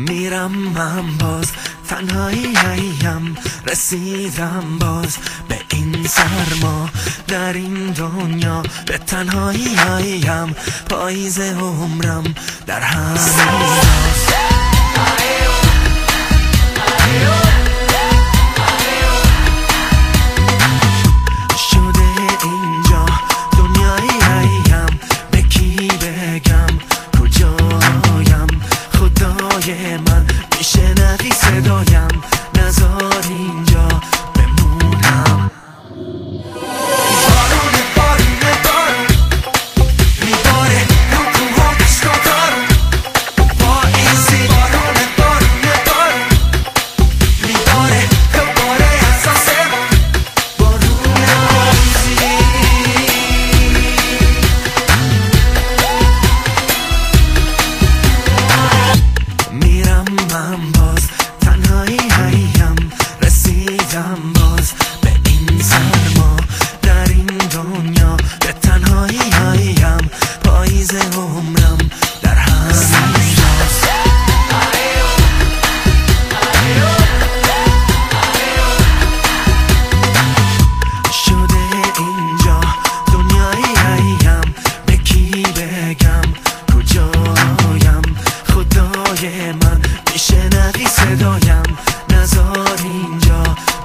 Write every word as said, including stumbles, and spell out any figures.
میرم من باز تنهاییم، رسیدم باز به این سرما در این دنیا، به تنهاییم پاییز عمرم در همین من میشنوی صدایم، نذار اینجا بمونم. بارون بارون بارون میباره رو کوها دشت و دارون، پاییزی بارون بارون بارون میباره دوباره از آسمون، بارون پاییزی. میرم من باز تنهاییم، رسیدم باز به این سرما در این دنیا، به تنهاییم پاییز عمرم در همین جاست. شده اینجا دنیاییم، به کی بگم کجایم؟ خدای من میشنوی صدایم، نذار اینجا